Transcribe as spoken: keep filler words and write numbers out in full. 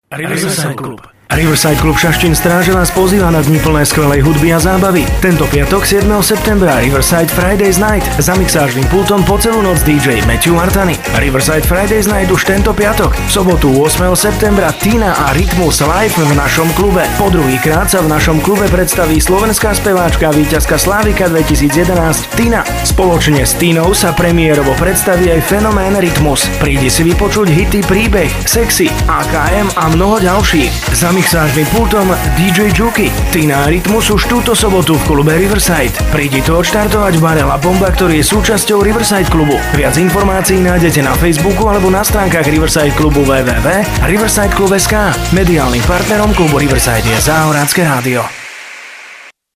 Riverside Club. Riverside Club Šaštín Stráže vás pozýva na dni plné skvelej hudby a zábavy. Tento piatok siedmeho septembra Riverside Fridays Night za mixážnym pultom po celú noc dý džej Matthew Martani. Riverside Fridays Night už tento piatok. V sobotu ôsmeho septembra Tina a Rytmus live v našom klube. Po druhýkrát sa v našom klube predstaví slovenská speváčka a víťazka Slávika dvetisícjedenásť Tina. Spoločne s Tinou sa premiérovo predstaví aj fenomén Rytmus. Prídi si vypočuť hity Príbeh, Sexy, á ká em a mnoho ďalších. Za mixážnym pultom dý džej Juki. Tina a Rytmus už túto sobotu v klube Riverside. Prídi to odštartovať v bare La Bomba, ktorý je súčasťou Riverside klubu. Viac informácií nájdete na Facebooku alebo na stránkach Riverside klubu w w w bodka riverside klub bodka es ká. Mediálnym partnerom klubu Riverside je Záhorácké rádio.